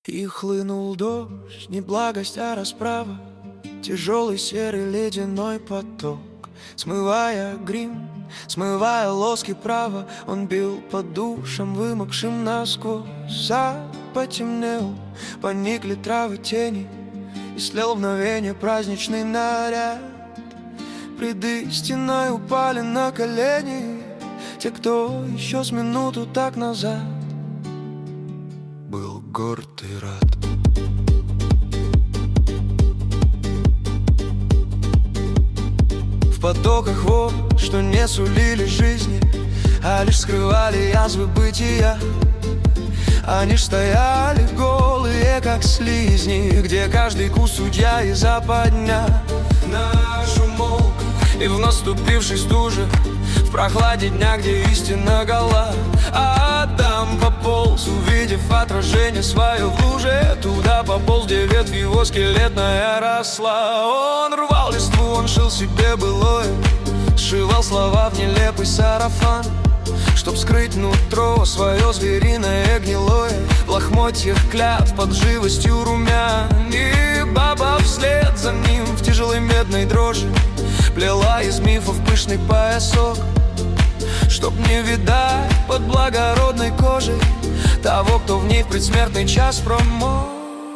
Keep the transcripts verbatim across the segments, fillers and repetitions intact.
И хлынул дождь, не благость, а расправа, тяжелый серый ледяной поток. Смывая грим, смывая лоски права, он бил по душам, вымокшим насквозь. Сад потемнел, поникли травы, тени, и слил в мгновенье праздничный наряд. Пред истиной упали на колени те, кто еще с минуту так назад был горд и рад. В потоках вод, что не сулили жизни, а лишь скрывали язвы бытия, они ж стояли голые, как слизни, где каждый кус судья и западня. Наш умолк, и в наступившей стуже, в прохладе дня, где истина гола, Адам пополз, увидев отражение свое в луже. Туда пополз, где ветвь его скелетная росла. Он рвал листву, он шил себе былое, сшивал слова в нелепый сарафан, чтоб скрыть нутро свое звериное гнилое в лохмотьях клятв под живостью румян. И баба вслед за ним в тяжелой медной дрожи плела из мифов пышный поясок, чтоб не видать под благородной кожей того, кто в ней в предсмертный час промок.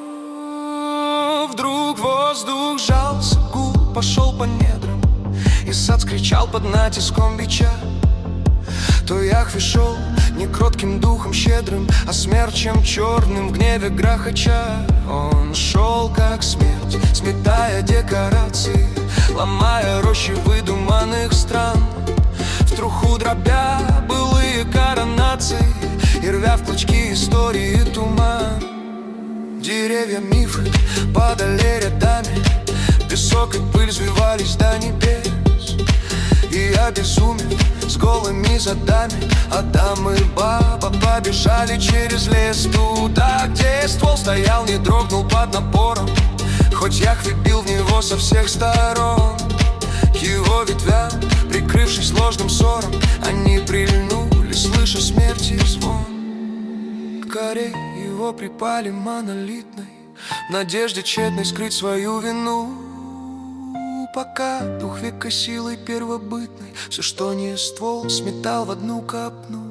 Вдруг воздух сжался, гул пошел по недрам, и сад скричал под натиском бича. То Яхве шел не кротким духом щедрым, а смерчем черным в гневе грохоча. Он шел как смерть, сметая декорации, ломая рощи выдуманных стран, в труху дробя былые коронации и рвя в клочки истории туман. Деревья мифы падали рядами, песок и пыль взвивались до небес. И обезумев с голыми задами, Адам и баба побежали через лес туда, где ствол стоял, не дрогнул под напором, хоть Яхве бил в него со всех сторон. К его ветвям, прикрывшись ложным ссором, они прильнули, слыша смерти звон. К коре его припали монолитной, в надежде тщетной скрыть свою вину. Пока дух века силой первобытной все, что не ствол, сметал в одну капну.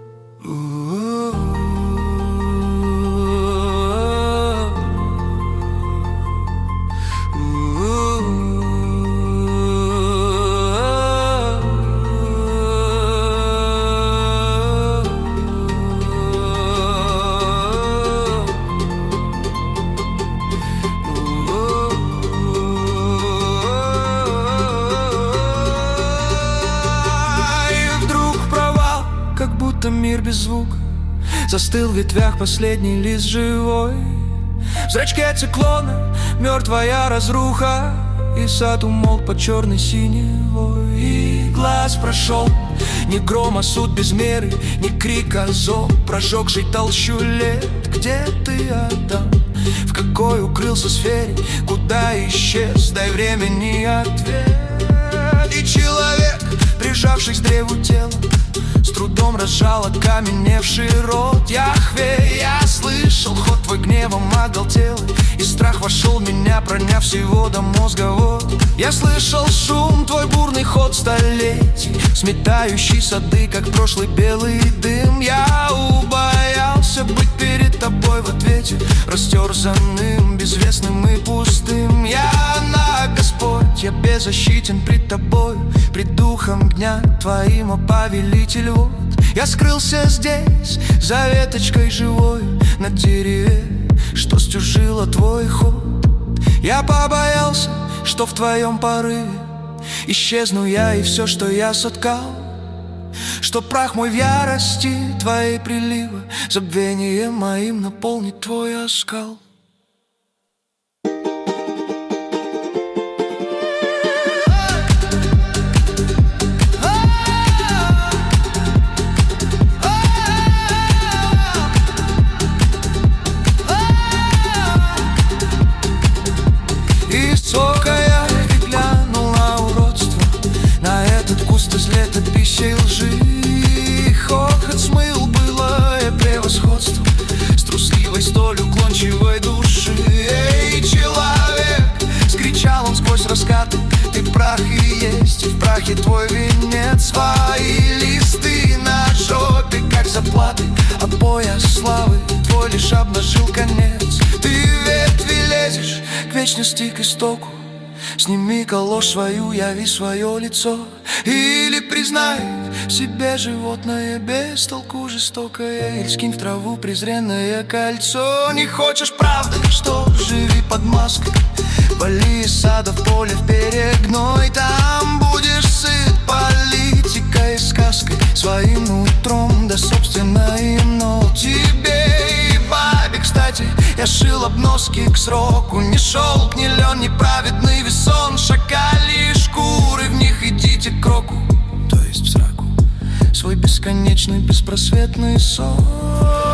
Мир без звука, застыл в ветвях последний лист живой. В зрачке циклона мертвая разруха, и сад умолк под черной синевой. И глаз прошел не гром, а суд без меры, не крик, а зов, прожегший толщу лет. Где ты, Адам? В какой укрылся сфере? Куда исчез? Дай времени ответ. И человек, прижавшись к древу телом, с трудом разжал окаменевший рот. Яхве, я слышал ход твой гневом оголтелый, и страх вошел в меня, проняв всего до мозга. Вот я слышал шум твой, бурный ход столетий, сметающий сады, как прошлый белый дым. Я убоялся быть перед тобой в ответе, растерзанным, безвестным и пустым. Я на Господь, я беззащитен пред тобой, пред духом дня твоим, о повелитель. Вот я скрылся здесь, за веточкой живой, на дереве, что стюжило твой ход. Я побоялся, что в твоем порыве исчезну я и все, что я соткал, что прах мой в ярости твоей прилива забвением моим наполнит твой оскал. Высокая и глянул на уродство, на этот куст из летописей лжи. Хохот смыл былое превосходство с трусливой столь уклончивой страхи твой венец. Свои листы на жопе, как заплаты, а пояс славы твой лишь обнажил конец. Ты ветви лезешь к вечности, к истоку. Сними-ка ложь свою, яви свое лицо. Или признай в себе животное без толку жестокое, или скинь в траву презренное кольцо. Не хочешь правды, что живи под маской. Вали из сада в поле, в перегной. Там будешь сыт политикой и сказкой, своим утром, да собственно ино. Тебе и бабе, кстати, я шил обноски к сроку. Ни шелк, ни лен, ни праведный весон. Шакали шкуры, в них идите к року, то есть в сраку, свой бесконечный беспросветный сон.